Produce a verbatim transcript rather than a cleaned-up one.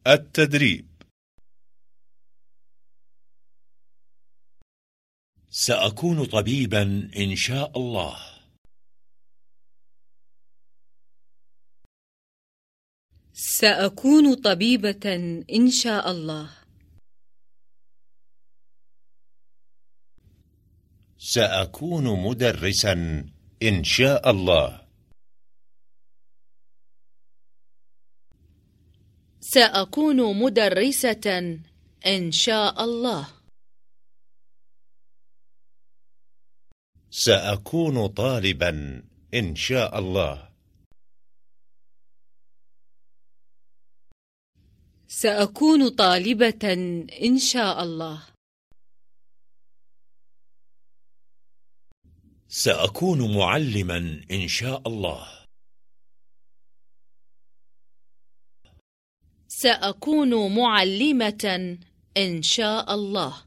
التدريب. سأكون طبيبا إن شاء الله. سأكون طبيبة إن شاء الله. سأكون مدرسا إن شاء الله. سأكون مدرسة إن شاء الله. سأكون طالبا إن شاء الله. سأكون طالبة إن شاء الله. سأكون معلما إن شاء الله. سأكون معلمة إن شاء الله.